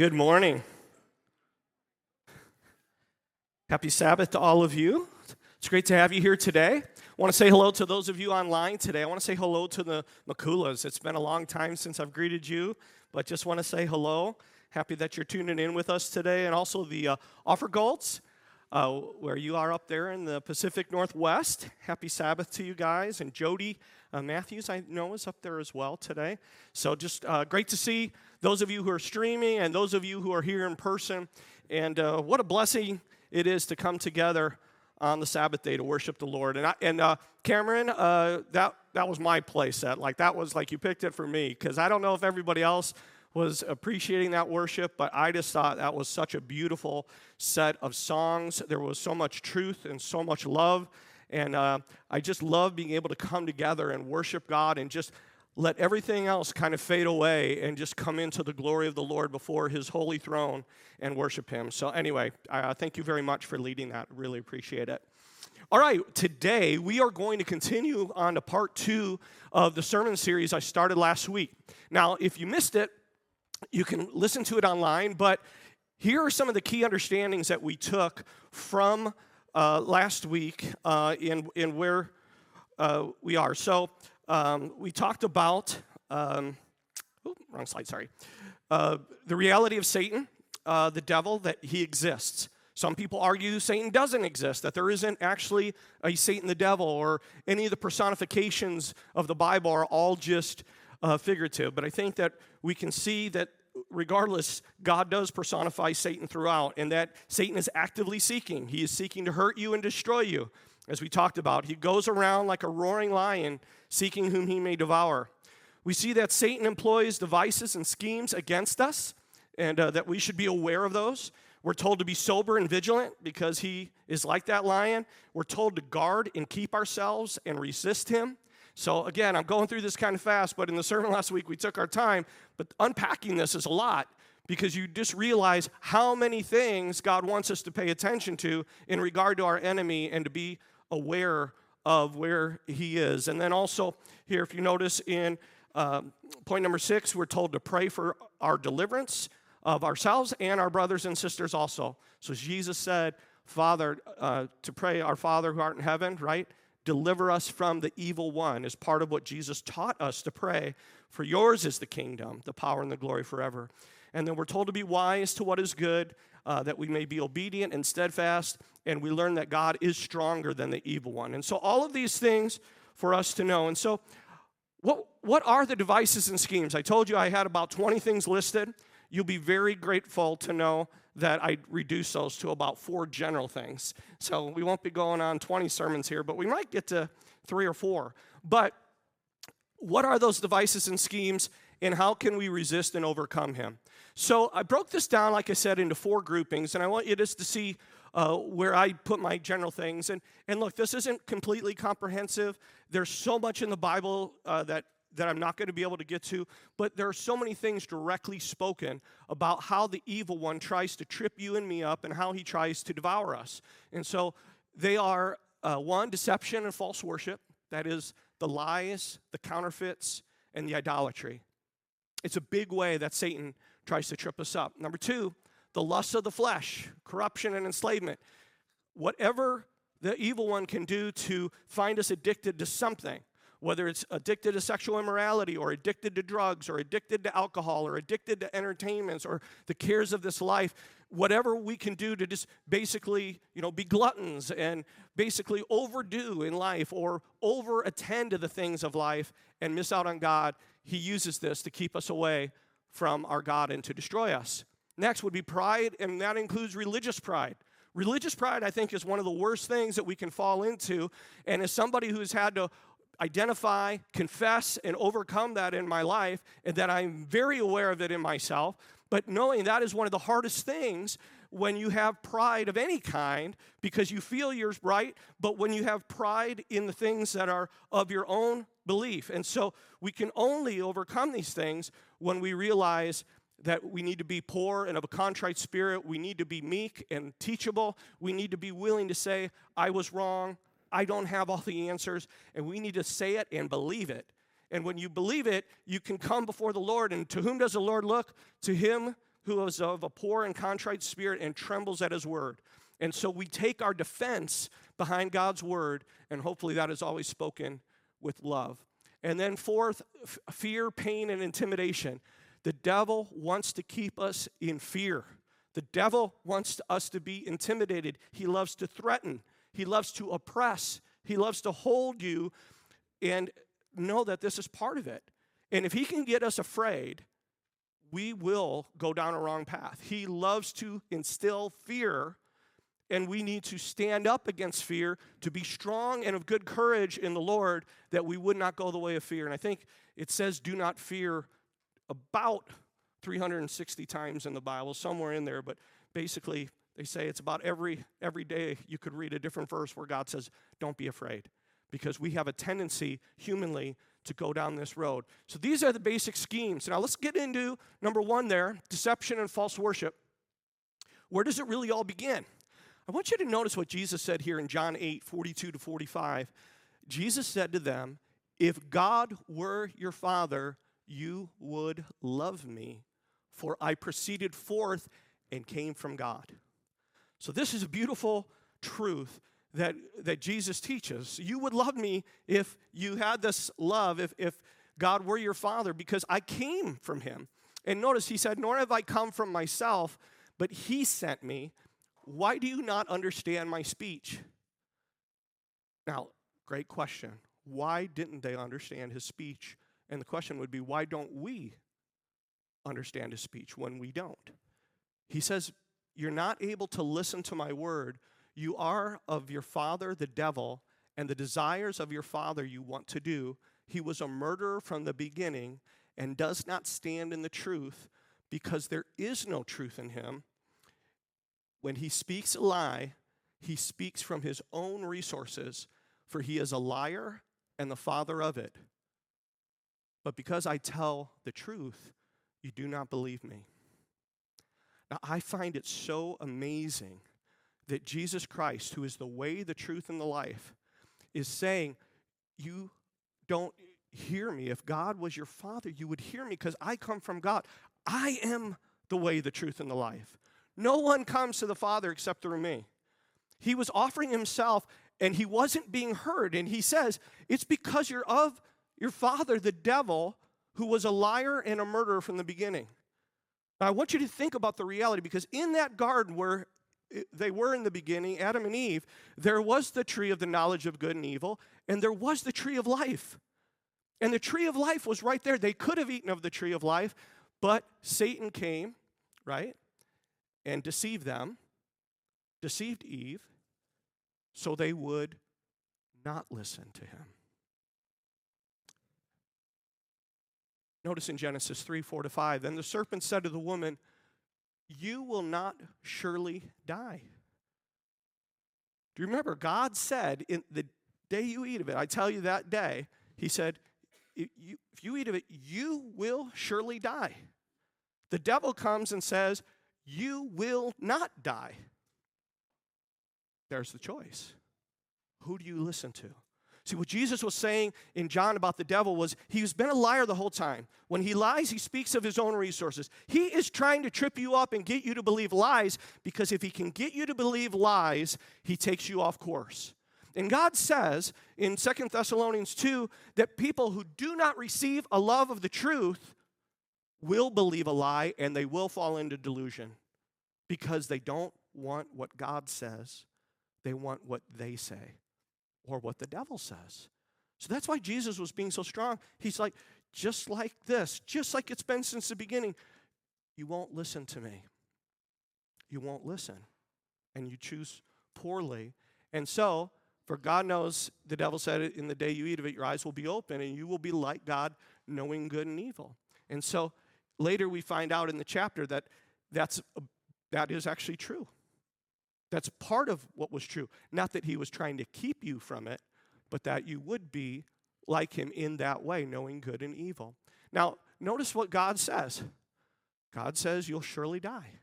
Good morning. Happy Sabbath to all of you. It's great to have you here today. I want to say hello to those of you online today. I want to say hello to the Makulas. It's been a long time since I've greeted you, but just want to say hello. Happy that you're tuning in with us today. And also the Offergolds, where you are up there in the Pacific Northwest. Happy Sabbath to you guys. And Jody Matthews, I know, is up there as well today. So just great to see those of you who are streaming and those of you who are here in person. And what a blessing it is to come together on the Sabbath day to worship the Lord. And Cameron, that was my play set. Like, that was like you picked it for me, because I don't know if everybody else was appreciating that worship, but I just thought that was such a beautiful set of songs. There was so much truth and so much love. And I just love being able to come together and worship God and just let everything else kind of fade away and just come into the glory of the Lord before His holy throne and worship Him. So anyway, thank you very much for leading that. Really appreciate it. All right, today we are going to continue on to part 2 of the sermon series I started last week. Now, if you missed it, you can listen to it online, but here are some of the key understandings that we took from last week in where we are. So we talked about, wrong slide, sorry. The reality of Satan, the devil, that he exists. Some people argue Satan doesn't exist, that there isn't actually a Satan the devil, or any of the personifications of the Bible are all just figurative. But I think that we can see that regardless, God does personify Satan throughout, and that Satan is actively seeking. He is seeking to hurt you and destroy you, as we talked about. He goes around like a roaring lion, seeking whom he may devour. We see that Satan employs devices and schemes against us, and that we should be aware of those. We're told to be sober and vigilant because he is like that lion. We're told to guard and keep ourselves and resist him. So again, I'm going through this kind of fast, but in the sermon last week, we took our time. But unpacking this is a lot, because you just realize how many things God wants us to pay attention to in regard to our enemy and to be aware of where he is. And then also here, if you notice in point number 6, we're told to pray for our deliverance of ourselves and our brothers and sisters also. So Jesus said, Father, to pray, our Father who art in heaven, right? Deliver us from the evil one is part of what Jesus taught us to pray. For yours is the kingdom, the power, and the glory forever. And then we're told to be wise to what is good, that we may be obedient and steadfast, and we learn that God is stronger than the evil one. And so all of these things for us to know. And so what are the devices and schemes? I told you I had about 20 things listed. You'll be very grateful to know that I reduced those to about 4 general things. So we won't be going on 20 sermons here, but we might get to 3 or 4. But what are those devices and schemes, and how can we resist and overcome him? So I broke this down, like I said, into 4 groupings, and I want you just to see where I put my general things. And look, this isn't completely comprehensive. There's so much in the Bible that I'm not going to be able to get to, but there are so many things directly spoken about how the evil one tries to trip you and me up and how he tries to devour us. And so they are, 1, deception and false worship. That is the lies, the counterfeits, and the idolatry. It's a big way that Satan tries to trip us up. Number 2, the lust of the flesh, corruption and enslavement. Whatever the evil one can do to find us addicted to something, whether it's addicted to sexual immorality or addicted to drugs or addicted to alcohol or addicted to entertainments or the cares of this life, whatever we can do to just basically, be gluttons and basically overdo in life or over-attend to the things of life and miss out on God, he uses this to keep us away from our God and to destroy us. Next would be pride, and that includes religious pride. Religious pride, I think, is one of the worst things that we can fall into, and as somebody who's had to identify, confess, and overcome that in my life, and that I'm very aware of it in myself. But knowing that is one of the hardest things when you have pride of any kind, because you feel you're right, but when you have pride in the things that are of your own belief. And so we can only overcome these things when we realize that we need to be poor and of a contrite spirit. We need to be meek and teachable. We need to be willing to say, I was wrong. I don't have all the answers, and we need to say it and believe it. And when you believe it, you can come before the Lord, and to whom does the Lord look? To him who is of a poor and contrite spirit and trembles at his word. And so we take our defense behind God's word, and hopefully that is always spoken with love. And then fourth, fear, pain, and intimidation. The devil wants to keep us in fear. The devil wants us to be intimidated. He loves to threaten. He loves to oppress. He loves to hold you and know that this is part of it. And if he can get us afraid, we will go down a wrong path. He loves to instill fear, and we need to stand up against fear, to be strong and of good courage in the Lord, that we would not go the way of fear. And I think it says do not fear about 360 times in the Bible, somewhere in there, but basically they say it's about every day you could read a different verse where God says, don't be afraid, because we have a tendency humanly to go down this road. So these are the basic schemes. Now let's get into number one there, deception and false worship. Where does it really all begin? I want you to notice what Jesus said here in John 8:42-45. Jesus said to them, if God were your Father, you would love me, for I proceeded forth and came from God. So this is a beautiful truth that Jesus teaches. You would love me if you had this love, if God were your Father, because I came from him. And notice he said, nor have I come from myself, but he sent me. Why do you not understand my speech? Now, great question. Why didn't they understand his speech? And the question would be, why don't we understand his speech when we don't? He says, you're not able to listen to my word. You are of your father, the devil, and the desires of your father you want to do. He was a murderer from the beginning and does not stand in the truth, because there is no truth in him. When he speaks a lie, he speaks from his own resources, for he is a liar and the father of it. But because I tell the truth, you do not believe me. Now, I find it so amazing that Jesus Christ, who is the way, the truth, and the life, is saying, you don't hear me. If God was your Father, you would hear me, because I come from God. I am the way, the truth, and the life. No one comes to the Father except through me. He was offering himself, and he wasn't being heard. And he says, it's because you're of your father, the devil, who was a liar and a murderer from the beginning. Now, I want you to think about the reality, because in that garden where they were in the beginning, Adam and Eve, there was the tree of the knowledge of good and evil, and there was the tree of life. And the tree of life was right there. They could have eaten of the tree of life, but Satan came, right, and deceived them, deceived Eve, so they would not listen to him. Notice in Genesis 3:4-5, then the serpent said to the woman, you will not surely die. Do you remember? God said, in the day you eat of it, I tell you that day, he said, if you eat of it, you will surely die. The devil comes and says, you will not die. There's the choice. Who do you listen to? See, what Jesus was saying in John about the devil was he's been a liar the whole time. When he lies, he speaks of his own resources. He is trying to trip you up and get you to believe lies, because if he can get you to believe lies, he takes you off course. And God says in 2 Thessalonians 2 that people who do not receive a love of the truth will believe a lie, and they will fall into delusion, because they don't want what God says. They want what they say, or what the devil says. So that's why Jesus was being so strong. He's like, just like this, just like it's been since the beginning, you won't listen to me. You won't listen. And you choose poorly. And so, for God knows, the devil said it, in the day you eat of it, your eyes will be open, and you will be like God, knowing good and evil. And so, later we find out in the chapter that that is actually true. That's part of what was true. Not that he was trying to keep you from it, but that you would be like him in that way, knowing good and evil. Now, notice what God says. God says you'll surely die.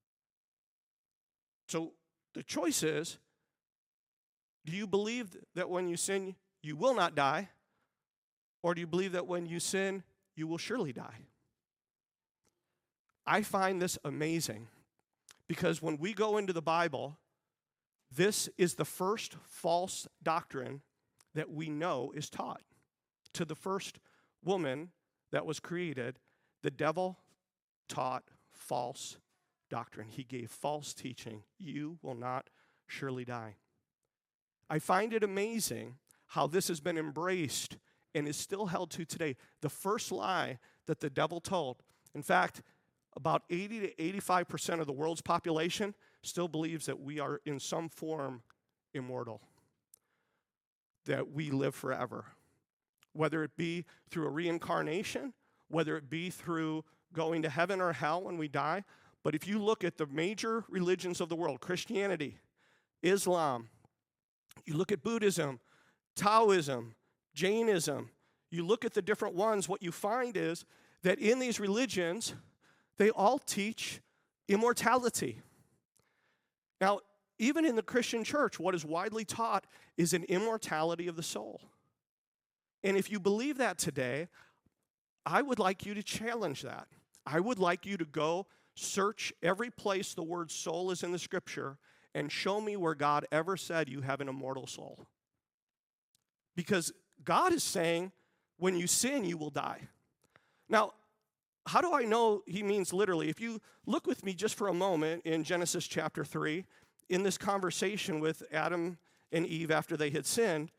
So the choice is, do you believe that when you sin, you will not die? Or do you believe that when you sin, you will surely die? I find this amazing because when we go into the Bible, this is the first false doctrine that we know is taught. To the first woman that was created, the devil taught false doctrine. He gave false teaching. You will not surely die. I find it amazing how this has been embraced and is still held to today. The first lie that the devil told. In fact, about 80 to 85% of the world's population still believes that we are in some form immortal, that we live forever, whether it be through a reincarnation, whether it be through going to heaven or hell when we die. But if you look at the major religions of the world, Christianity, Islam, you look at Buddhism, Taoism, Jainism, you look at the different ones, what you find is that in these religions, they all teach immortality. Now, even in the Christian church, what is widely taught is an immortality of the soul. And if you believe that today, I would like you to challenge that. I would like you to go search every place the word soul is in the scripture and show me where God ever said you have an immortal soul. Because God is saying, when you sin, you will die. Now, how do I know he means literally? If you look with me just for a moment in Genesis chapter 3, in this conversation with Adam and Eve after they had sinned,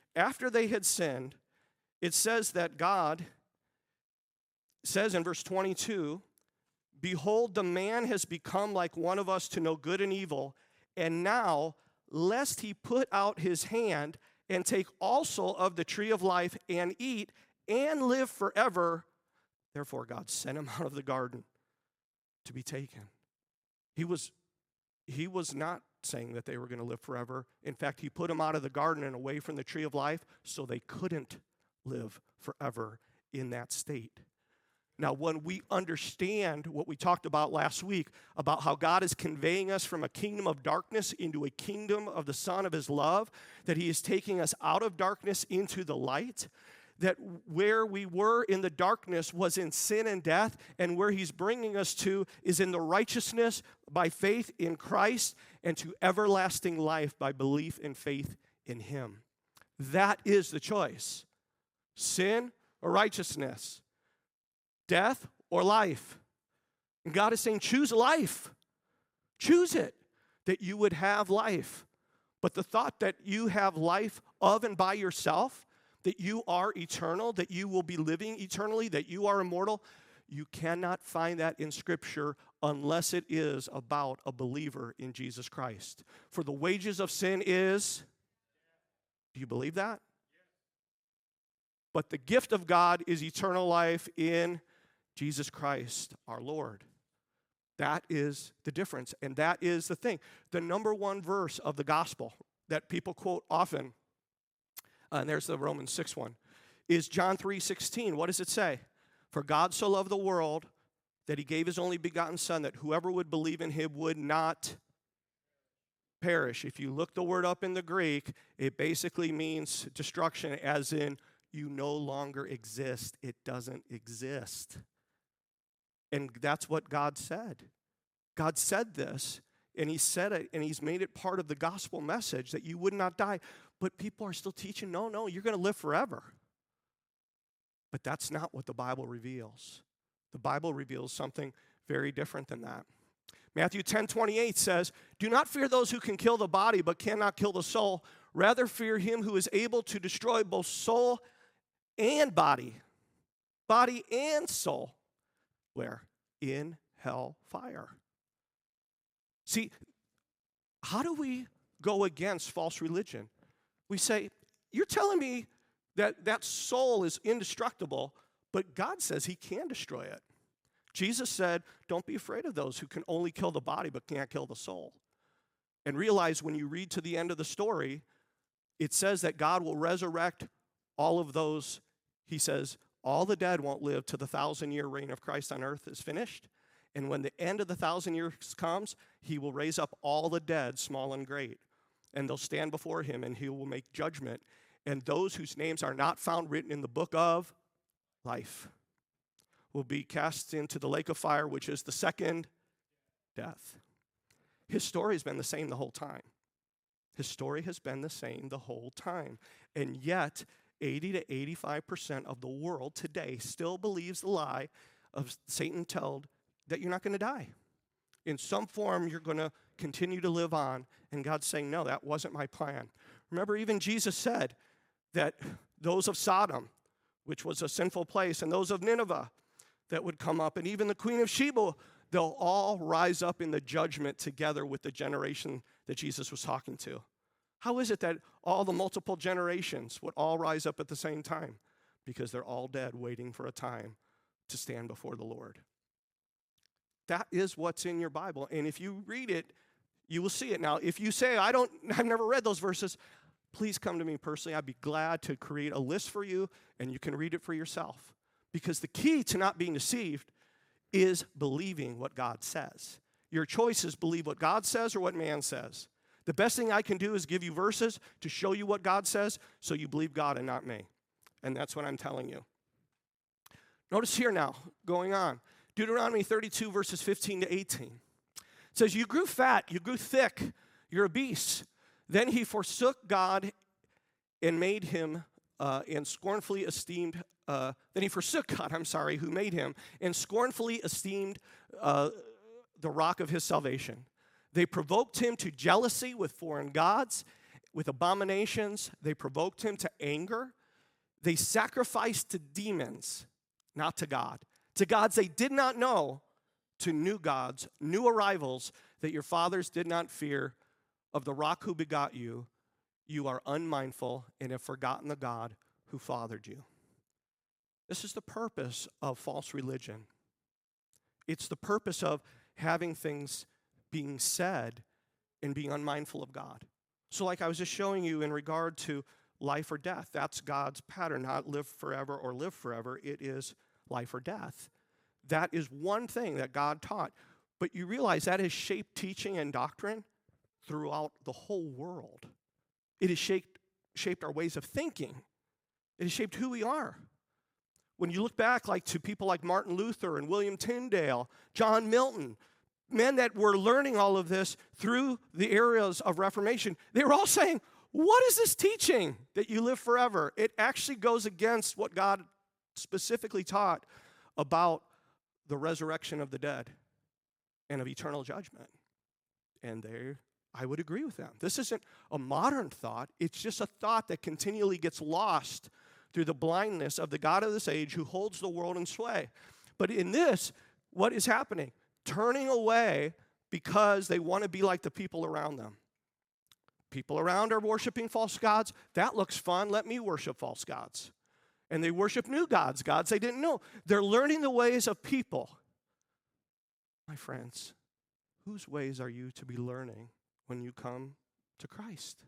it says that God says in verse 22, "Behold, the man has become like one of us to know good and evil, and now, lest he put out his hand and take also of the tree of life and eat and live forever, therefore God sent him out of the garden to be taken." He was not saying that they were going to live forever. In fact, he put them out of the garden and away from the tree of life so they couldn't live forever in that state. Now, when we understand what we talked about last week, about how God is conveying us from a kingdom of darkness into a kingdom of the Son of his love, that he is taking us out of darkness into the light, that where we were in the darkness was in sin and death, and where he's bringing us to is in the righteousness by faith in Christ and to everlasting life by belief and faith in him. That is the choice. Sin or righteousness. Death or life. And God is saying, choose life. Choose it, that you would have life. But the thought that you have life of and by yourself, that you are eternal, that you will be living eternally, that you are immortal, you cannot find that in Scripture unless it is about a believer in Jesus Christ. For the wages of sin is, do you believe that? But the gift of God is eternal life in Jesus Christ, our Lord. That is the difference, and that is the thing. The number one verse of the gospel that people quote often, and there's the Romans 6 one, is John 3:16. What does it say? For God so loved the world that he gave his only begotten Son, that whoever would believe in him would not perish. If you look the word up in the Greek, it basically means destruction, as in you no longer exist. It doesn't exist. And that's what God said. God said this, and he said it, and he's made it part of the gospel message that you would not die. But people are still teaching, no, you're going to live forever. But that's not what the Bible reveals. The Bible reveals something very different than that. Matthew 10:28 says, "Do not fear those who can kill the body but cannot kill the soul. Rather fear him who is able to destroy both soul and body and soul." Where? In hell fire. See, how do we go against false religion? We say, you're telling me that that soul is indestructible, but God says he can destroy it. Jesus said, don't be afraid of those who can only kill the body but can't kill the soul. And realize when you read to the end of the story, it says that God will resurrect all of those. He says, all the dead won't live till the 1,000-year reign of Christ on earth is finished. And when the end of the 1,000 years comes, he will raise up all the dead, small and great. And they'll stand before him, and he will make judgment. And those whose names are not found written in the book of life will be cast into the lake of fire, which is the second death. His story has been the same the whole time. His story has been the same the whole time. And yet, 80 to 85% of the world today still believes the lie of Satan told that you're not going to die. In some form, you're going to continue to live on. And God's saying, no, that wasn't my plan. Remember, even Jesus said that those of Sodom, which was a sinful place, and those of Nineveh that would come up, and even the Queen of Sheba, they'll all rise up in the judgment together with the generation that Jesus was talking to. How is it that all the multiple generations would all rise up at the same time? Because they're all dead, waiting for a time to stand before the Lord. That is what's in your Bible. And if you read it, you will see it. Now, if you say, I've never read those verses, please come to me personally. I'd be glad to create a list for you, and you can read it for yourself. Because the key to not being deceived is believing what God says. Your choice is believe what God says or what man says. The best thing I can do is give you verses to show you what God says so you believe God and not me. And that's what I'm telling you. Notice here now, going on. Deuteronomy 32, verses 15 to 18. It says, you grew fat, you grew thick, you're obese. Then he forsook God and made him and scornfully esteemed, then he forsook God, who made him, and scornfully esteemed the rock of his salvation. They provoked him to jealousy with foreign gods, with abominations. They provoked him to anger. They sacrificed to demons, not to God. To gods they did not know, to new gods, new arrivals that your fathers did not fear. Of the rock who begot you, you are unmindful and have forgotten the God who fathered you. This is the purpose of false religion. It's the purpose of having things being said and being unmindful of God. So like I was just showing you in regard to life or death, that's God's pattern, not live forever or live forever. It is life or death. That is one thing that God taught. But you realize that has shaped teaching and doctrine throughout the whole world. It has shaped our ways of thinking. It has shaped who we are. When you look back to people like Martin Luther and William Tyndale, John Milton, men that were learning all of this through the areas of Reformation, they were all saying, what is this teaching that you live forever? It actually goes against what God specifically taught about the resurrection of the dead and of eternal judgment. And I would agree with them. This isn't a modern thought. It's just a thought that continually gets lost through the blindness of the God of this age who holds the world in sway. But in this, what is happening? Turning away because they want to be like the people around them. People around are worshiping false gods. That looks fun. Let me worship false gods. And they worship new gods, gods they didn't know. They're learning the ways of people. My friends, whose ways are you to be learning when you come to Christ?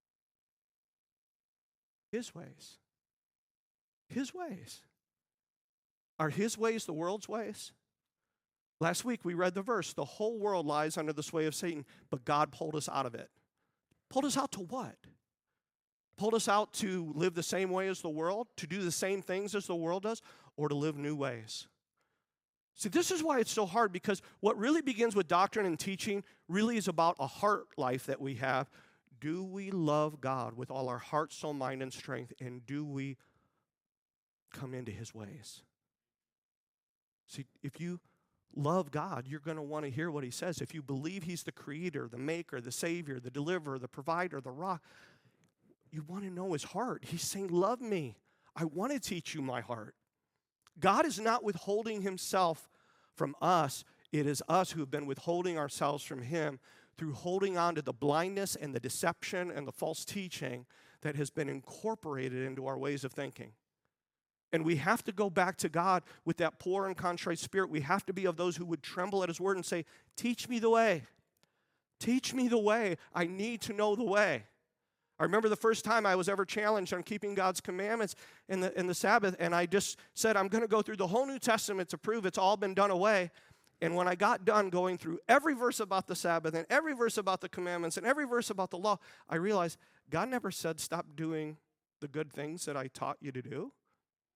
His ways. His ways. Are his ways the world's ways? Last week we read the verse, the whole world lies under the sway of Satan, but God pulled us out of it. Pulled us out to what? Pulled us out to live the same way as the world, to do the same things as the world does, or to live new ways. See, this is why it's so hard, because what really begins with doctrine and teaching really is about a heart life that we have. Do we love God with all our heart, soul, mind, and strength, and do we come into his ways? See, if you love God, you're going to want to hear what he says. If you believe he's the creator, the maker, the savior, the deliverer, the provider, the rock, you want to know his heart. He's saying, love me. I want to teach you my heart. God is not withholding himself from us. It is us who have been withholding ourselves from him through holding on to the blindness and the deception and the false teaching that has been incorporated into our ways of thinking. And we have to go back to God with that poor and contrite spirit. We have to be of those who would tremble at his word and say, teach me the way. Teach me the way. I need to know the way. I remember the first time I was ever challenged on keeping God's commandments in the Sabbath, and I just said, I'm going to go through the whole New Testament to prove it's all been done away. And when I got done going through every verse about the Sabbath and every verse about the commandments and every verse about the law, I realized God never said stop doing the good things that I taught you to do.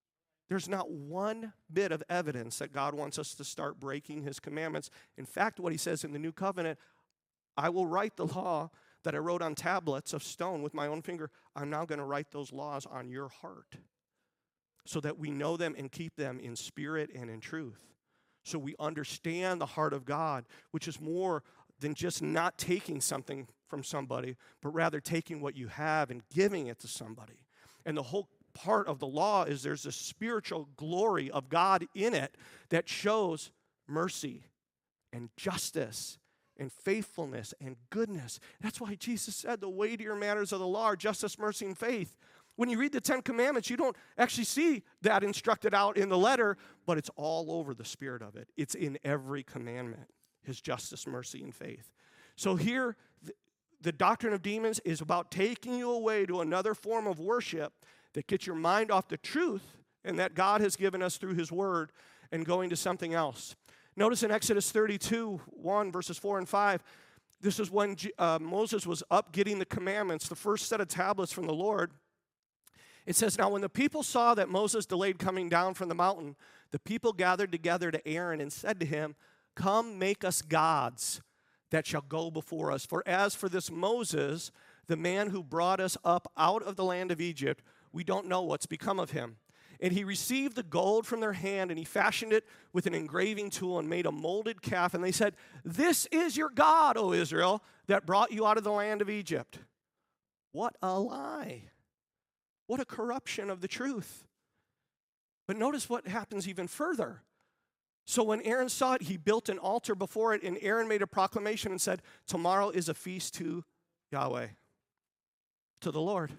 There's not one bit of evidence that God wants us to start breaking his commandments. In fact, what he says in the new covenant, I will write the law that I wrote on tablets of stone with my own finger. I'm now going to write those laws on your heart so that we know them and keep them in spirit and in truth. So we understand the heart of God, which is more than just not taking something from somebody, but rather taking what you have and giving it to somebody. And the whole part of the law is there's a spiritual glory of God in it that shows mercy and justice and faithfulness and goodness. That's why Jesus said the weightier matters of the law are justice, mercy, and faith. When you read the Ten Commandments, you don't actually see that instructed out in the letter, but it's all over the spirit of it. It's in every commandment, his justice, mercy, and faith. So here, the doctrine of demons is about taking you away to another form of worship that gets your mind off the truth and that God has given us through his word and going to something else. Notice in Exodus 32, 1, verses 4 and 5, this is when Moses was up getting the commandments, the first set of tablets from the Lord. It says, now when the people saw that Moses delayed coming down from the mountain, the people gathered together to Aaron and said to him, come make us gods that shall go before us. For as for this Moses, the man who brought us up out of the land of Egypt, we don't know what's become of him. And he received the gold from their hand, and he fashioned it with an engraving tool and made a molded calf. And they said, this is your God, O Israel, that brought you out of the land of Egypt. What a lie. What a corruption of the truth. But notice what happens even further. So when Aaron saw it, he built an altar before it, and Aaron made a proclamation and said, tomorrow is a feast to Yahweh, to the Lord.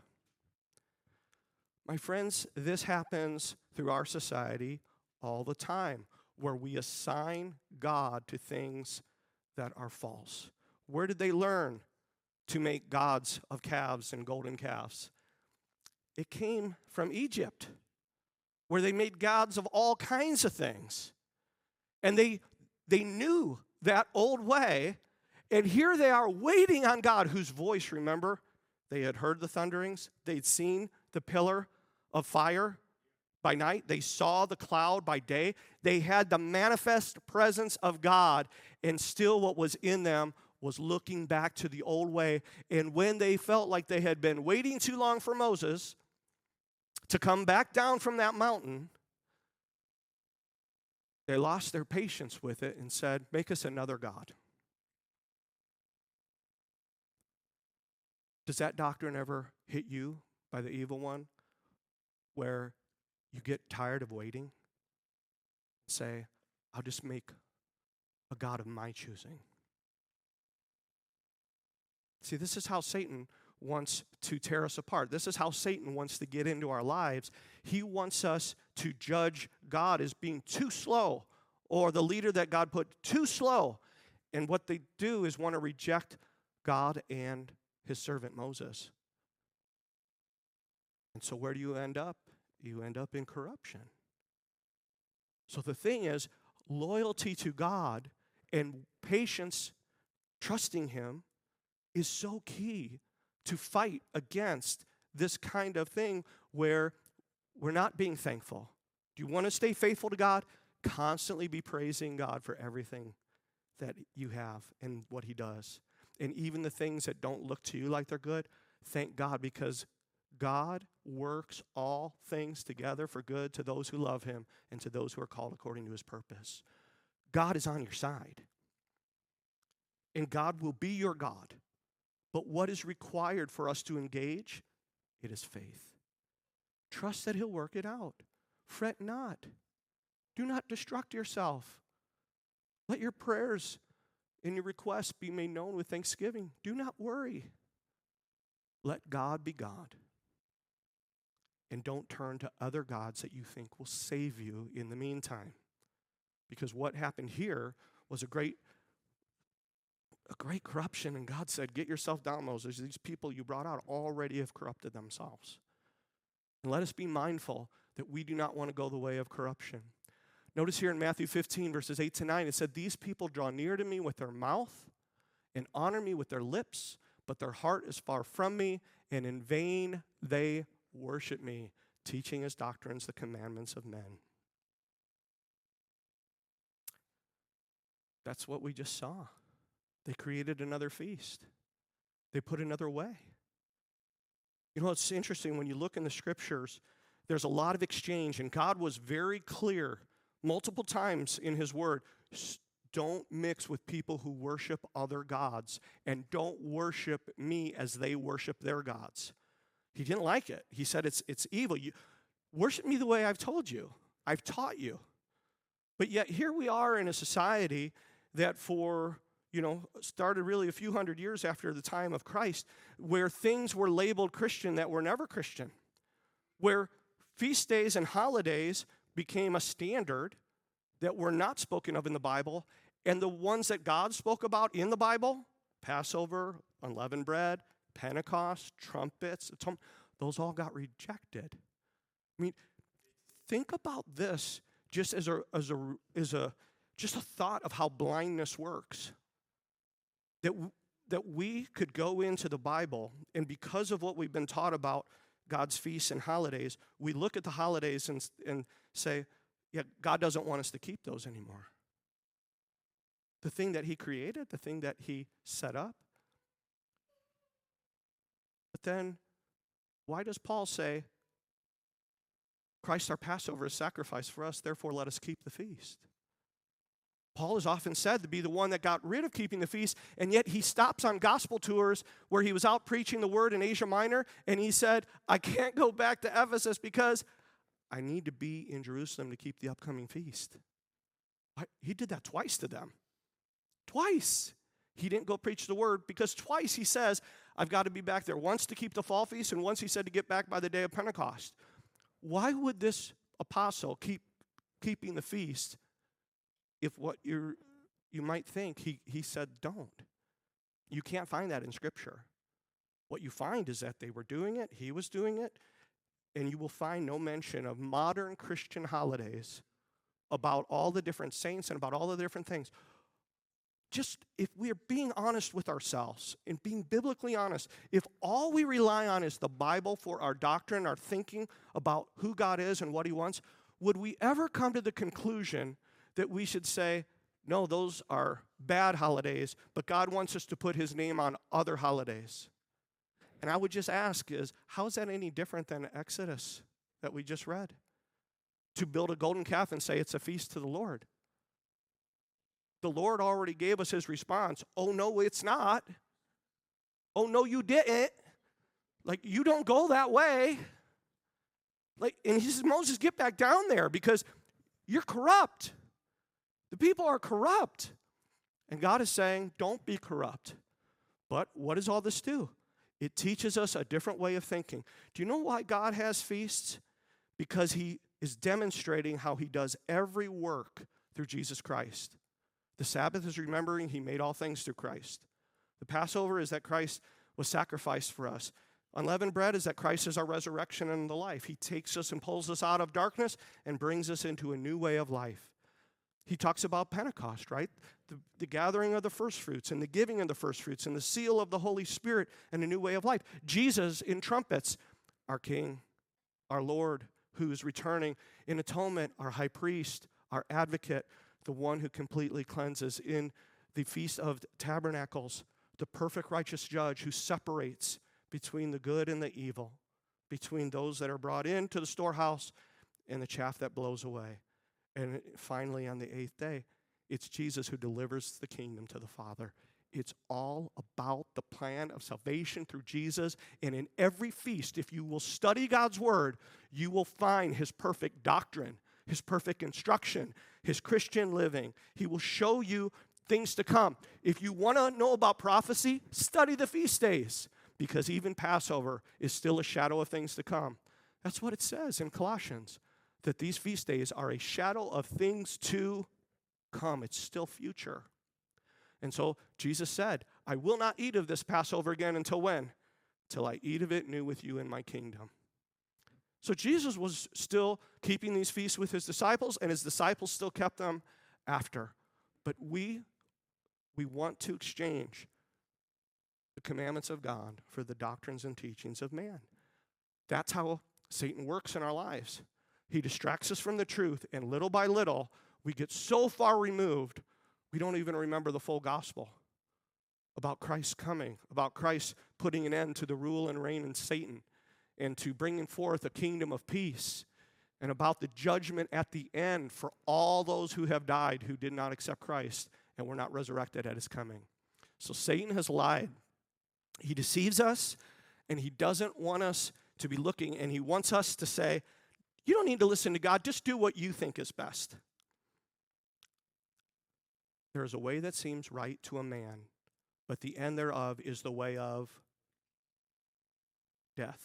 My friends, this happens through our society all the time, where we assign God to things that are false. Where did they learn to make gods of calves and golden calves? It came from Egypt, where they made gods of all kinds of things. And they knew that old way, and here they are waiting on God, whose voice, remember, they had heard the thunderings, they'd seen the pillar of fire by night, they saw the cloud by day, they had the manifest presence of God, and still what was in them was looking back to the old way. And when they felt like they had been waiting too long for Moses to come back down from that mountain, they lost their patience with it and said, make us another God. Does that doctrine ever hit you by the evil one, where you get tired of waiting? Say, I'll just make a God of my choosing. See, this is how Satan wants to tear us apart. This is how Satan wants to get into our lives. He wants us to judge God as being too slow, or the leader that God put too slow. And what they do is want to reject God and his servant Moses. And so where do you end up? You end up in corruption. So the thing is, loyalty to God and patience, trusting him, is so key to fight against this kind of thing where we're not being thankful. Do you want to stay faithful to God? Constantly be praising God for everything that you have and what he does. And even the things that don't look to you like they're good, thank God, because God works all things together for good to those who love him and to those who are called according to his purpose. God is on your side. And God will be your God. But what is required for us to engage? It is faith. Trust that he'll work it out. Fret not. Do not destruct yourself. Let your prayers and your requests be made known with thanksgiving. Do not worry. Let God be God. And don't turn to other gods that you think will save you in the meantime. Because what happened here was a great corruption, and God said, get yourself down, Moses. These people you brought out already have corrupted themselves. And let us be mindful that we do not want to go the way of corruption. Notice here in Matthew 15, verses 8 to 9, it said, these people draw near to me with their mouth and honor me with their lips, but their heart is far from me, and in vain they worship me, teaching as doctrines the commandments of men. That's what we just saw. They created another feast. They put another way. You know, it's interesting when you look in the scriptures, there's a lot of exchange, and God was very clear multiple times in his word. Don't mix with people who worship other gods, and don't worship me as they worship their gods. He didn't like it. He said it's evil. You worship me the way I've told you. I've taught you. But yet here we are in a society that started really a few hundred years after the time of Christ, where things were labeled Christian that were never Christian, where feast days and holidays became a standard that were not spoken of in the Bible, and the ones that God spoke about in the Bible, Passover, unleavened bread, Pentecost, trumpets, those all got rejected. I mean, think about this just as just a thought of how blindness works. That we could go into the Bible, and because of what we've been taught about God's feasts and holidays, we look at the holidays and say, yeah, God doesn't want us to keep those anymore. The thing that he created, the thing that he set up. But then, why does Paul say, Christ our Passover is sacrificed for us, therefore let us keep the feast? Paul is often said to be the one that got rid of keeping the feast, and yet he stops on gospel tours where he was out preaching the word in Asia Minor, and he said, I can't go back to Ephesus because I need to be in Jerusalem to keep the upcoming feast. He did that twice to them. Twice. He didn't go preach the word because twice he says, I've got to be back there. Once to keep the fall feast, and once he said to get back by the day of Pentecost. Why would this apostle keep keeping the feast if what you might think he said don't? You can't find that in Scripture. What you find is that they were doing it, he was doing it, and you will find no mention of modern Christian holidays about all the different saints and about all the different things. Just if we're being honest with ourselves and being biblically honest, if all we rely on is the Bible for our doctrine, our thinking about who God is and what he wants, would we ever come to the conclusion that we should say, no, those are bad holidays, but God wants us to put his name on other holidays? And I would just ask how is that any different than Exodus that we just read? To build a golden calf and say it's a feast to the Lord. The Lord already gave us his response. Oh, no, it's not. Oh, no, you didn't. Like, you don't go that way. And he says, Moses, get back down there because you're corrupt. The people are corrupt. And God is saying, don't be corrupt. But what does all this do? It teaches us a different way of thinking. Do you know why God has feasts? Because he is demonstrating how he does every work through Jesus Christ. The Sabbath is remembering he made all things through Christ. The Passover is that Christ was sacrificed for us. Unleavened bread is that Christ is our resurrection and the life. He takes us and pulls us out of darkness and brings us into a new way of life. He talks about Pentecost, right? The gathering of the first fruits and the giving of the first fruits and the seal of the Holy Spirit and a new way of life. Jesus in trumpets, our King, our Lord, who is returning in atonement, our high priest, our advocate, the one who completely cleanses in the Feast of Tabernacles, the perfect righteous judge who separates between the good and the evil, between those that are brought into the storehouse and the chaff that blows away. And finally, on the eighth day, it's Jesus who delivers the kingdom to the Father. It's all about the plan of salvation through Jesus. And in every feast, if you will study God's word, you will find his perfect doctrine, his perfect instruction, his Christian living. He will show you things to come. If you want to know about prophecy, study the feast days, because even Passover is still a shadow of things to come. That's what it says in Colossians, that these feast days are a shadow of things to come. It's still future. And so Jesus said, I will not eat of this Passover again until when? Till I eat of it new with you in my kingdom. So Jesus was still keeping these feasts with his disciples, and his disciples still kept them after. But we want to exchange the commandments of God for the doctrines and teachings of man. That's how Satan works in our lives. He distracts us from the truth, and little by little, we get so far removed, we don't even remember the full gospel about Christ coming, about Christ putting an end to the rule and reign of Satan, and to bringing forth a kingdom of peace, and about the judgment at the end for all those who have died who did not accept Christ and were not resurrected at his coming. So Satan has lied. He deceives us, and he doesn't want us to be looking, and he wants us to say, you don't need to listen to God, just do what you think is best. There is a way that seems right to a man, but the end thereof is the way of death.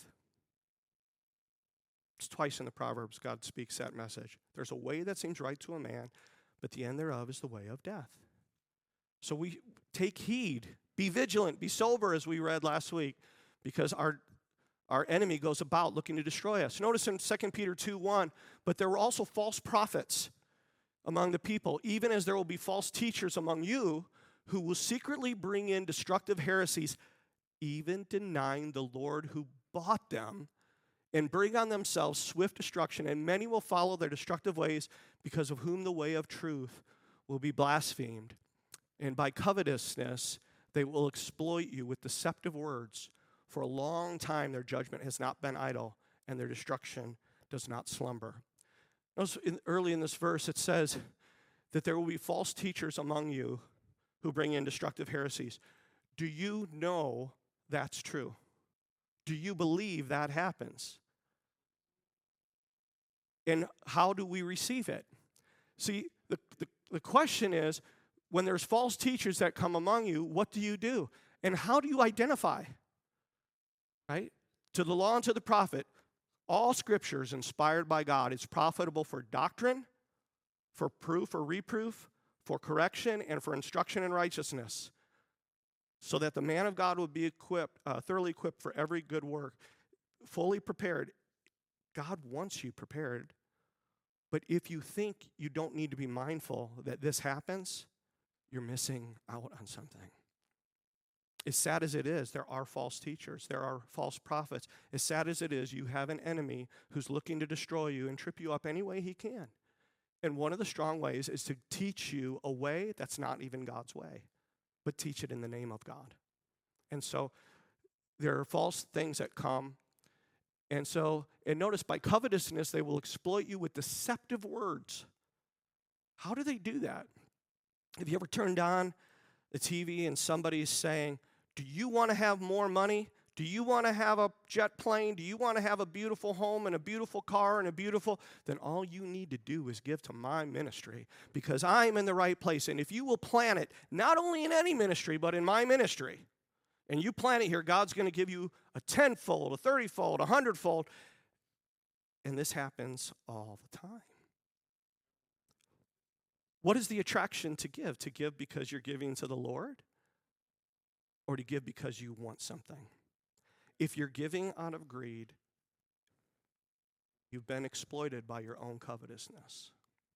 It's twice in the Proverbs God speaks that message. There's a way that seems right to a man, but the end thereof is the way of death. So we take heed, be vigilant, be sober, as we read last week, because our enemy goes about looking to destroy us. Notice in 2 Peter 2:1, but there were also false prophets among the people, even as there will be false teachers among you who will secretly bring in destructive heresies, even denying the Lord who bought them, and bring on themselves swift destruction, and many will follow their destructive ways, because of whom the way of truth will be blasphemed. And by covetousness they will exploit you with deceptive words. For a long time their judgment has not been idle, and their destruction does not slumber. Notice early in this verse it says that there will be false teachers among you who bring in destructive heresies. Do you know that's true? Do you believe that happens? And how do we receive it? See, the question is, when there's false teachers that come among you, what do you do? And how do you identify? Right? To the law and to the prophet, all Scripture is inspired by God. It's profitable for doctrine, for proof or reproof, for correction, and for instruction in righteousness, so that the man of God will be equipped, thoroughly equipped for every good work, fully prepared. God wants you prepared. But if you think you don't need to be mindful that this happens, you're missing out on something. As sad as it is, there are false teachers. There are false prophets. As sad as it is, you have an enemy who's looking to destroy you and trip you up any way he can. And one of the strong ways is to teach you a way that's not even God's way, but teach it in the name of God. And so there are false things that come. And notice, by covetousness, they will exploit you with deceptive words. How do they do that? Have you ever turned on the TV and somebody's saying, do you want to have more money? Do you want to have a jet plane? Do you want to have a beautiful home and a beautiful car and then all you need to do is give to my ministry, because I'm in the right place. And if you will plant it, not only in any ministry, but in my ministry, and you plant it here, God's going to give you a 10-fold, a 30-fold, a 100-fold. And this happens all the time. What is the attraction to give? To give because you're giving to the Lord, or to give because you want something? If you're giving out of greed, you've been exploited by your own covetousness.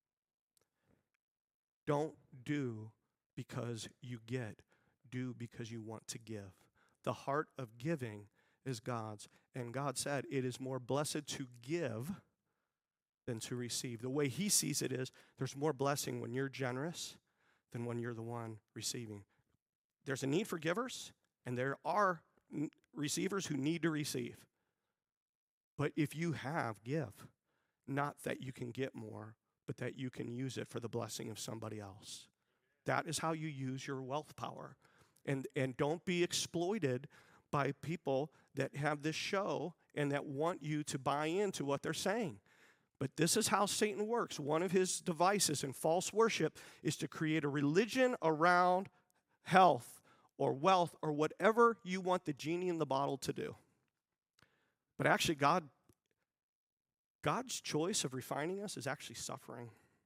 Don't do because you get. Do because you want to give. The heart of giving is God's. And God said it is more blessed to give than to receive. The way he sees it is there's more blessing when you're generous than when you're the one receiving. There's a need for givers, and there are receivers who need to receive. But if you have, give. Not that you can get more, but that you can use it for the blessing of somebody else. That is how you use your wealth power. And don't be exploited by people that have this show and that want you to buy into what they're saying. But this is how Satan works. One of his devices in false worship is to create a religion around health or wealth or whatever you want the genie in the bottle to do. But actually, God's choice of refining us is actually suffering.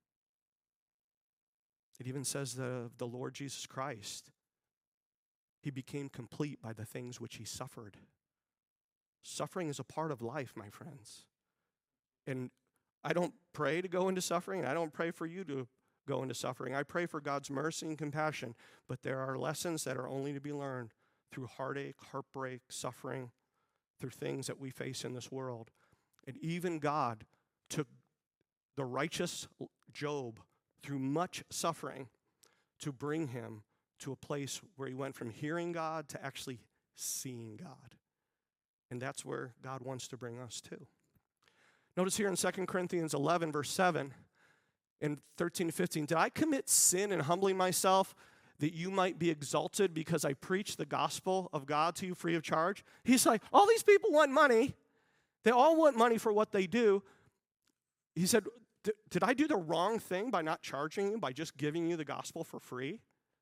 It even says the Lord Jesus Christ, he became complete by the things which he suffered. Suffering is a part of life, my friends. And I don't pray to go into suffering, and I don't pray for you to go into suffering. I pray for God's mercy and compassion, but there are lessons that are only to be learned through heartache, heartbreak, suffering, through things that we face in this world. And even God took the righteous Job through much suffering to bring him to a place where he went from hearing God to actually seeing God. And that's where God wants to bring us to. Notice here in 2 Corinthians 11, verse 7 and 13 to 15, did I commit sin in humbling myself that you might be exalted because I preach the gospel of God to you free of charge? He's like, all these people want money. They all want money for what they do. He said, did I do the wrong thing by not charging you, by just giving you the gospel for free?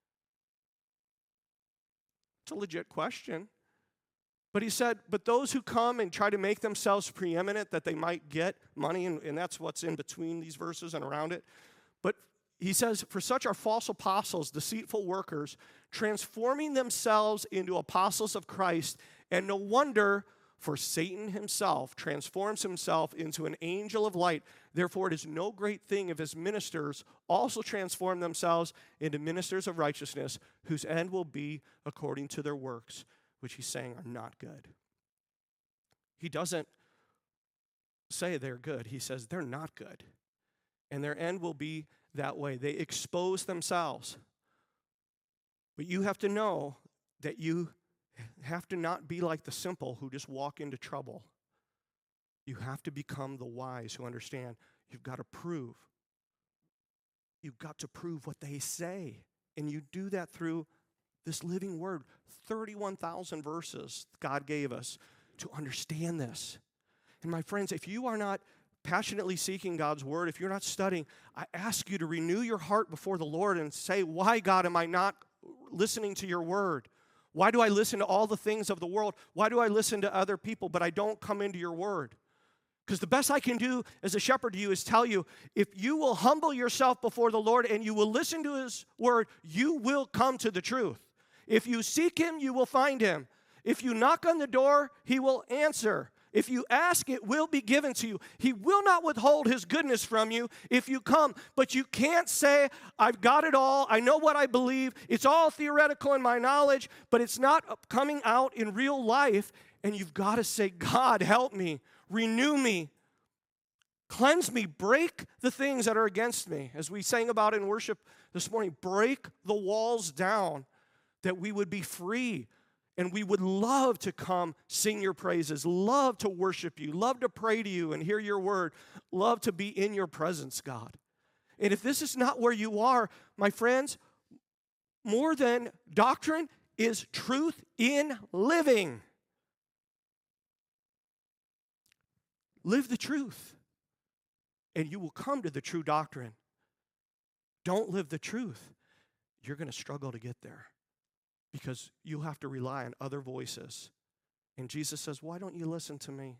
It's a legit question. But he said, but those who come and try to make themselves preeminent that they might get money, and that's what's in between these verses and around it. But he says, for such are false apostles, deceitful workers, transforming themselves into apostles of Christ, and no wonder, for Satan himself transforms himself into an angel of light. Therefore, it is no great thing if his ministers also transform themselves into ministers of righteousness, whose end will be according to their works, which he's saying are not good. He doesn't say they're good. He says they're not good. And their end will be that way. They expose themselves. But you have to know that you have to not be like the simple who just walk into trouble. You have to become the wise who understand you've got to prove. You've got to prove what they say. And you do that through this living word. 31,000 verses God gave us to understand this. And my friends, if you are not passionately seeking God's word, if you're not studying, I ask you to renew your heart before the Lord and say, why, God, am I not listening to your word? Why do I listen to all the things of the world? Why do I listen to other people, but I don't come into your word? Because the best I can do as a shepherd to you is tell you, if you will humble yourself before the Lord and you will listen to his word, you will come to the truth. If you seek him, you will find him. If you knock on the door, he will answer. If you ask, it will be given to you. He will not withhold his goodness from you if you come. But you can't say, I've got it all. I know what I believe. It's all theoretical in my knowledge, but it's not coming out in real life. And you've got to say, God, help me. Renew me. Cleanse me. Break the things that are against me. As we sang about in worship this morning, break the walls down that we would be free. And we would love to come sing your praises, love to worship you, love to pray to you and hear your word, love to be in your presence, God. And if this is not where you are, my friends, more than doctrine is truth in living. Live the truth, and you will come to the true doctrine. Don't live the truth. You're going to struggle to get there. Because you'll have to rely on other voices. And Jesus says, why don't you listen to me?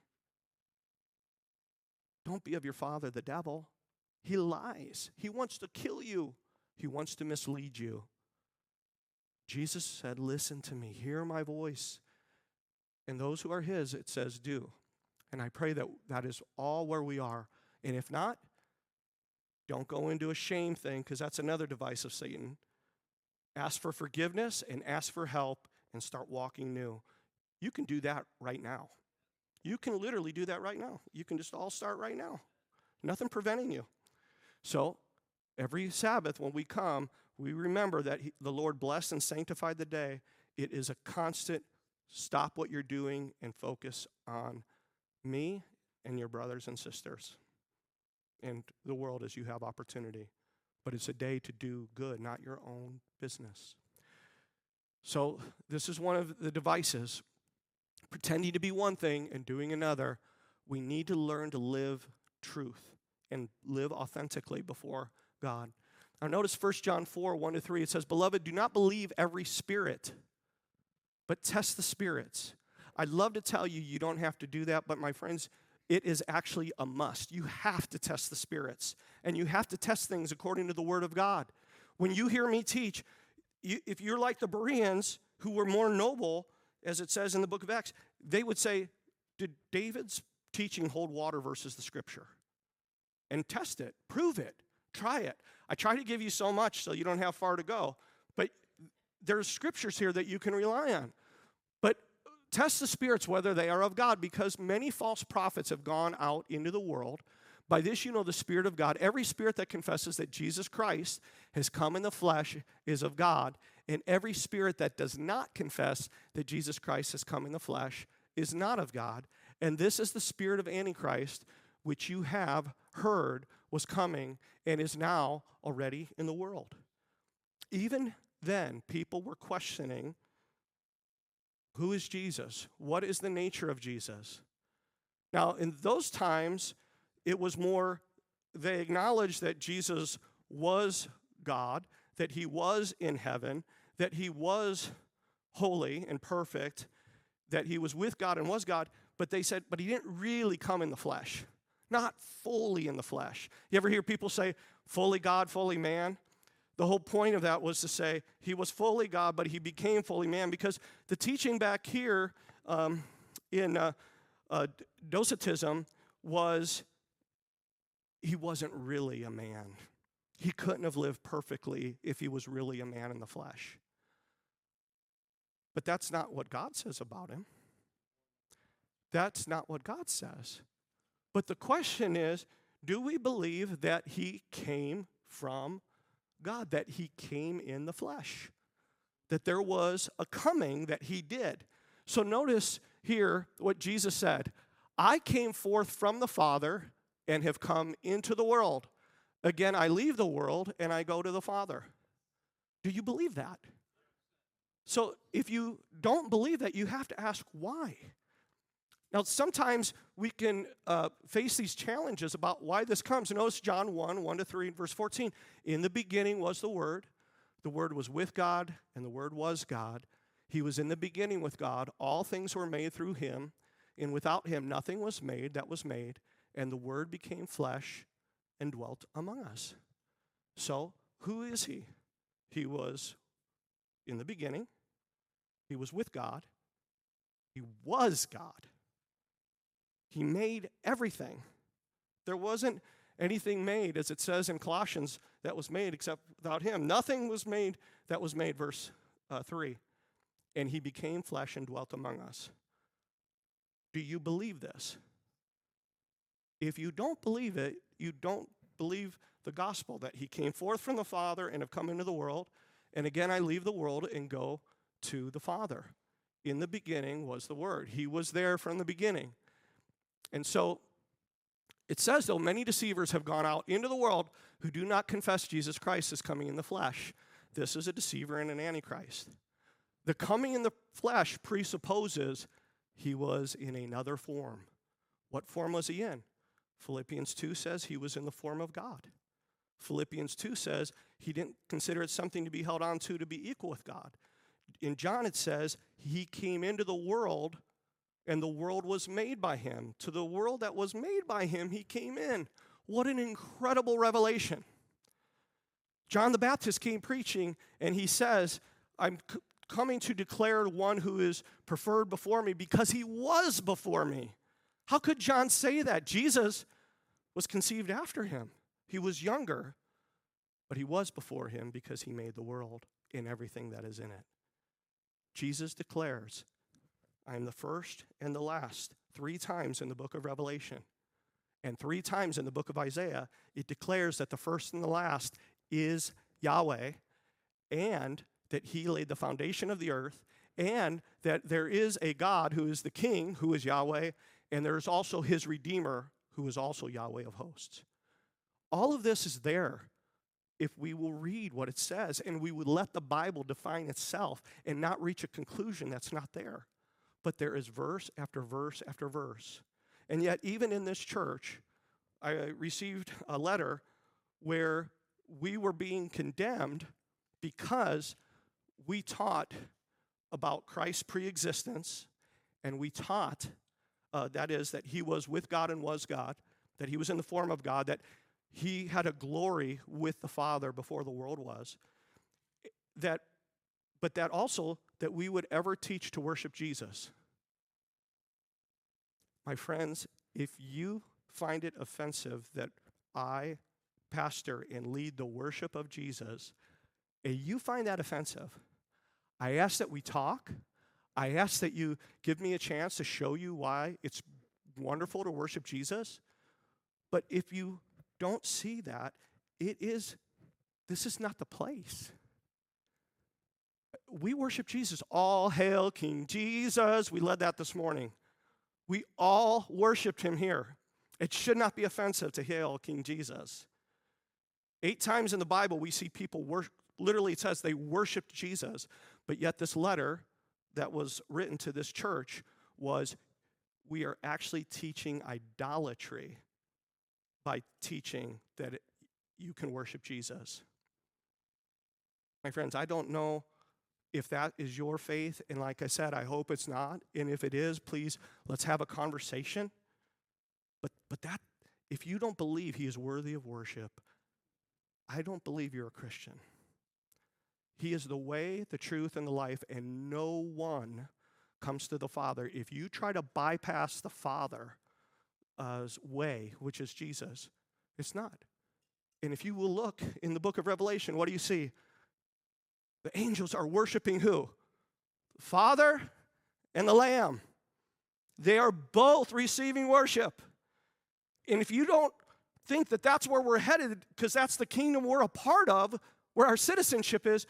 Don't be of your father, the devil. He lies. He wants to kill you. He wants to mislead you. Jesus said, listen to me. Hear my voice. And those who are his, it says, do. And I pray that that is all where we are. And if not, don't go into a shame thing, because that's another device of Satan. Ask for forgiveness and ask for help and start walking new. You can do that right now. You can literally do that right now. You can just all start right now. Nothing preventing you. So every Sabbath when we come, we remember that the Lord blessed and sanctified the day. It is a constant stop what you're doing and focus on me and your brothers and sisters and the world as you have opportunity. But it's a day to do good, not your own business. So this is one of the devices. Pretending to be one thing and doing another. We need to learn to live truth and live authentically before God. Now notice 1 John 4, 1-3. It says, Beloved, do not believe every spirit, but test the spirits. I'd love to tell you you don't have to do that, but my friends, it is actually a must. You have to test the spirits, and you have to test things according to the Word of God. When you hear me teach, if you're like the Bereans, who were more noble, as it says in the book of Acts, they would say, did David's teaching hold water versus the Scripture? And test it, prove it, try it. I try to give you so much so you don't have far to go, but there's scriptures here that you can rely on. But Test the spirits whether they are of God, because many false prophets have gone out into the world. By this you know the Spirit of God. Every spirit that confesses that Jesus Christ has come in the flesh is of God, and every spirit that does not confess that Jesus Christ has come in the flesh is not of God. And this is the spirit of Antichrist, which you have heard was coming and is now already in the world. Even then, people were questioning, who is Jesus? What is the nature of Jesus? Now, in those times, it was more, they acknowledged that Jesus was God, that he was in heaven, that he was holy and perfect, that he was with God and was God, but they said, but he didn't really come in the flesh, not fully in the flesh. You ever hear people say, fully God, fully man? The whole point of that was to say he was fully God, but he became fully man, because the teaching back here in Docetism was he wasn't really a man. He couldn't have lived perfectly if he was really a man in the flesh. But that's not what God says about him. That's not what God says. But the question is, do we believe that he came from God, that he came in the flesh, that there was a coming that he did? So notice here what Jesus said, I came forth from the Father and have come into the world. Again, I leave the world and I go to the Father. Do you believe that? So if you don't believe that, you have to ask why. Now, sometimes we can face these challenges about why this comes. Notice John 1:1-3, verse 14. In the beginning was the Word was with God, and the Word was God. He was in the beginning with God. All things were made through him, and without him nothing was made that was made. And the Word became flesh and dwelt among us. So, who is he? He was in the beginning. He was with God. He was God. He made everything. There wasn't anything made, as it says in Colossians, that was made except without him. Nothing was made that was made, verse 3. And he became flesh and dwelt among us. Do you believe this? If you don't believe it, you don't believe the gospel, that he came forth from the Father and have come into the world. And again, I leave the world and go to the Father. In the beginning was the Word. He was there from the beginning. And so it says, though, many deceivers have gone out into the world who do not confess Jesus Christ as coming in the flesh. This is a deceiver and an antichrist. The coming in the flesh presupposes he was in another form. What form was he in? Philippians 2 says he was in the form of God. Philippians 2 says he didn't consider it something to be held on to be equal with God. In John it says he came into the world and the world was made by him. To the world that was made by him, he came in. What an incredible revelation. John the Baptist came preaching, and he says, I'm coming to declare one who is preferred before me because he was before me. How could John say that? Jesus was conceived after him. He was younger, but he was before him because he made the world and everything that is in it. Jesus declares, I am the first and the last, 3 times in the book of Revelation. And 3 times in the book of Isaiah, it declares that the first and the last is Yahweh, and that he laid the foundation of the earth, and that there is a God who is the king, who is Yahweh, and there is also his Redeemer, who is also Yahweh of hosts. All of this is there if we will read what it says, and we would let the Bible define itself and not reach a conclusion that's not there. But there is verse after verse after verse. And yet, even in this church, I received a letter where we were being condemned because we taught about Christ's preexistence, and we taught, that is, that he was with God and was God, that he was in the form of God, that he had a glory with the Father before the world was, but that also that we would ever teach to worship Jesus. My friends, if you find it offensive that I pastor and lead the worship of Jesus, and you find that offensive, I ask that we talk. I ask that you give me a chance to show you why it's wonderful to worship Jesus. But if you don't see that, this is not the place. We worship Jesus. All hail King Jesus. We led that this morning. We all worshiped him here. It should not be offensive to hail King Jesus. 8 times in the Bible, we see people literally it says they worshiped Jesus, but yet this letter that was written to this church was, we are actually teaching idolatry by teaching that you can worship Jesus. My friends, I don't know if that is your faith, and like I said, I hope it's not. And if it is, please, let's have a conversation. But that, if you don't believe he is worthy of worship, I don't believe you're a Christian. He is the way, the truth, and the life, and no one comes to the Father. If you try to bypass the Father's way, which is Jesus, it's not. And if you will look in the book of Revelation, what do you see? The angels are worshiping who? The Father and the Lamb. They are both receiving worship. And if you don't think that that's where we're headed, because that's the kingdom we're a part of, where our citizenship is,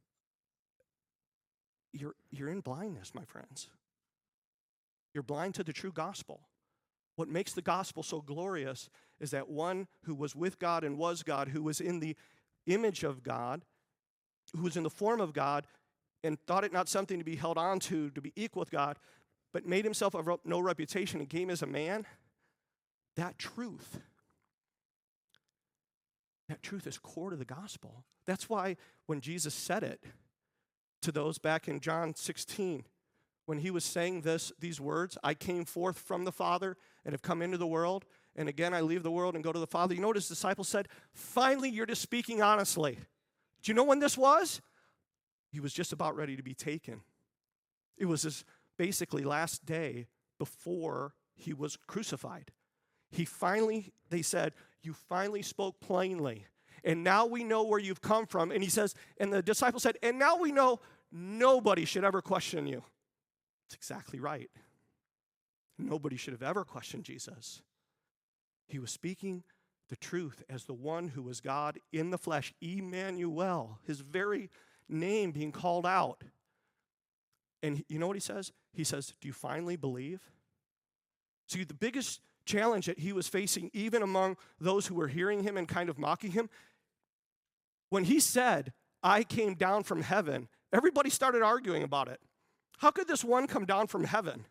you're in blindness, my friends. You're blind to the true gospel. What makes the gospel so glorious is that one who was with God and was God, who was in the image of God, who was in the form of God, and thought it not something to be held on to be equal with God, but made himself of no reputation and came as a man, that truth is core to the gospel. That's why when Jesus said it to those back in John 16, when he was saying these words, I came forth from the Father and have come into the world, and again I leave the world and go to the Father. You know what his disciples said? Finally, you're just speaking honestly. Do you know when this was? He was just about ready to be taken. It was his basically last day before he was crucified. They said, you finally spoke plainly, and now we know where you've come from. And he says, and the disciples said, and now we know nobody should ever question you. That's exactly right. Nobody should have ever questioned Jesus. He was speaking the truth as the one who was God in the flesh, Emmanuel, his very name being called out. And you know what he says? He says, do you finally believe? See, the biggest challenge that he was facing, even among those who were hearing him and kind of mocking him, when he said, I came down from heaven, everybody started arguing about it. How could this one come down from heaven?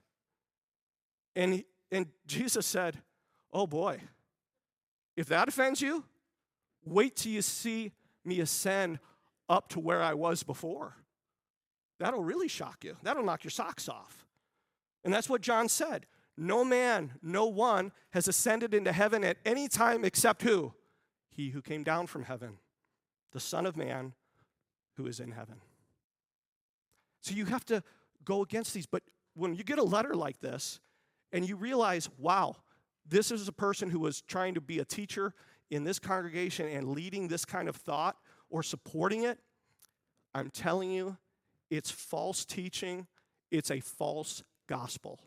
And Jesus said, oh boy, if that offends you, wait till you see me ascend up to where I was before. That'll really shock you. That'll knock your socks off. And that's what John said. No man, no one has ascended into heaven at any time except who? He who came down from heaven, the Son of Man who is in heaven. So you have to go against these. But when you get a letter like this and you realize, wow, this is a person who was trying to be a teacher in this congregation and leading this kind of thought or supporting it, I'm telling you, it's false teaching. It's a false gospel.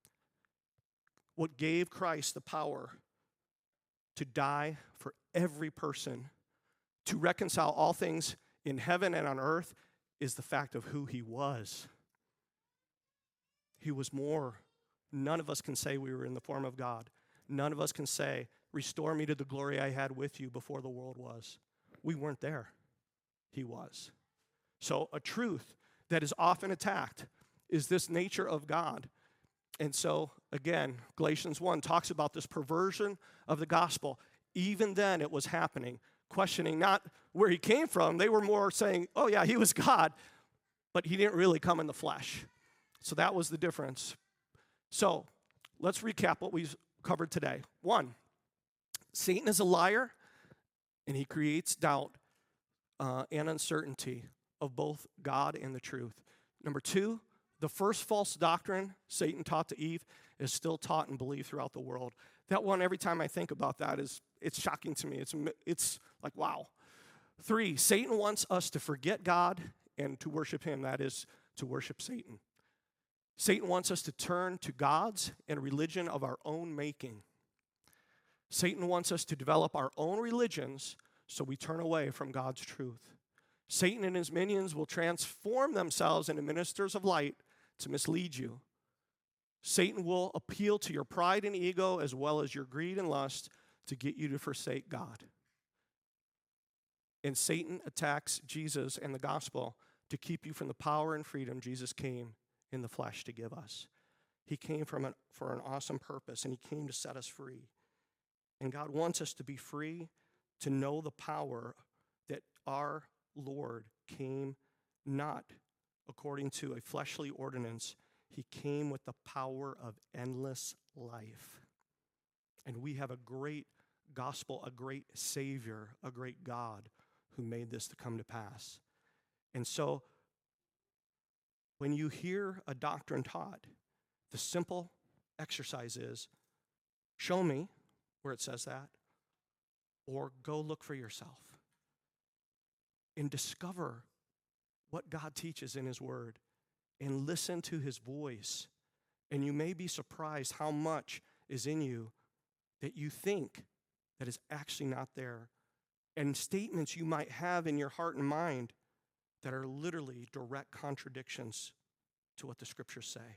What gave Christ the power to die for every person, to reconcile all things in heaven and on earth, is the fact of who he was. He was more. None of us can say we were in the form of God. None of us can say, restore me to the glory I had with you before the world was. We weren't there. He was. So a truth that is often attacked is this nature of God. And so, again, Galatians 1 talks about this perversion of the gospel. Even then, it was happening, questioning not where he came from. They were more saying, oh, yeah, he was God, but he didn't really come in the flesh. So that was the difference. So let's recap what we've covered today. 1, Satan is a liar, and he creates doubt and uncertainty of both God and the truth. Number 2, the first false doctrine Satan taught to Eve is still taught and believed throughout the world. That one, every time I think about that, it's shocking to me. It's like, wow. 3, Satan wants us to forget God and to worship him. That is, to worship Satan. Satan wants us to turn to gods and religion of our own making. Satan wants us to develop our own religions so we turn away from God's truth. Satan and his minions will transform themselves into ministers of light to mislead you. Satan will appeal to your pride and ego as well as your greed and lust to get you to forsake God. And Satan attacks Jesus and the gospel to keep you from the power and freedom Jesus came in the flesh to give us. He came for an awesome purpose, and he came to set us free. And God wants us to be free to know the power that our Lord came not according to a fleshly ordinance. He came with the power of endless life. And we have a great gospel, a great Savior, a great God who made this to come to pass. And so, when you hear a doctrine taught, the simple exercise is, show me where it says that, or go look for yourself and discover what God teaches in his word and listen to his voice. And you may be surprised how much is in you that you think that is actually not there, and statements you might have in your heart and mind that are literally direct contradictions to what the scriptures say.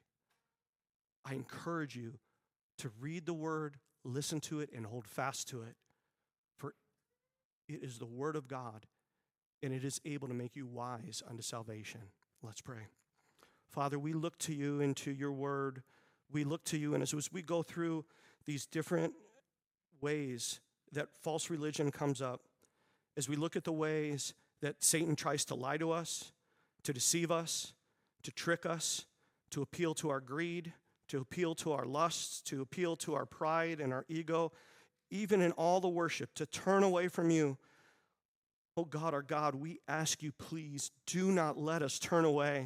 I encourage you to read the word, listen to it, and hold fast to it. For it is the word of God, and it is able to make you wise unto salvation. Let's pray. Father, we look to you and to your word. We look to you, and as we go through these different ways that false religion comes up, as we look at the ways that Satan tries to lie to us, to deceive us, to trick us, to appeal to our greed, to appeal to our lusts, to appeal to our pride and our ego, even in all the worship, to turn away from you. Oh God, our God, we ask you, please do not let us turn away.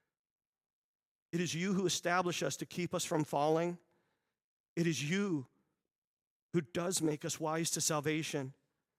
It is you who establish us to keep us from falling. It is you who does make us wise to salvation.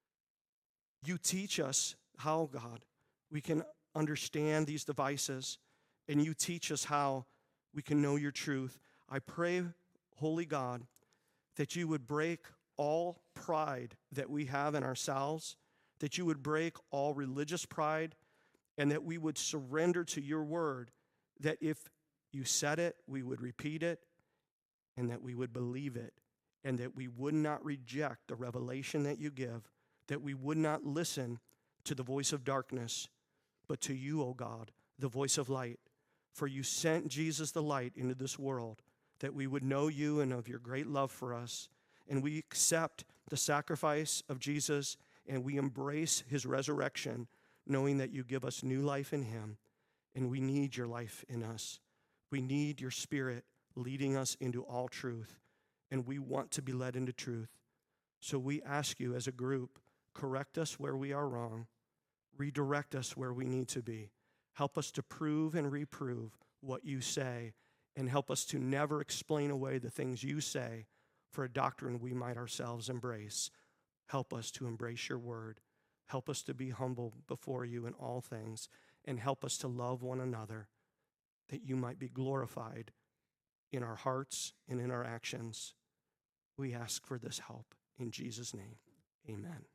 You teach us how, God, we can understand these devices, and you teach us how we can know your truth. I pray, Holy God, that you would break all pride that we have in ourselves, that you would break all religious pride, and that we would surrender to your word, that if you said it, we would repeat it, and that we would believe it, and that we would not reject the revelation that you give, that we would not listen to the voice of darkness, but to you, O God, the voice of light. For you sent Jesus the light into this world, that we would know you and of your great love for us. And we accept the sacrifice of Jesus, and we embrace his resurrection, knowing that you give us new life in him, and we need your life in us. We need your Spirit leading us into all truth, and we want to be led into truth. So we ask you as a group, correct us where we are wrong, redirect us where we need to be. Help us to prove and reprove what you say, and help us to never explain away the things you say for a doctrine we might ourselves embrace. Help us to embrace your word. Help us to be humble before you in all things, and help us to love one another, that you might be glorified in our hearts and in our actions. We ask for this help in Jesus' name. Amen.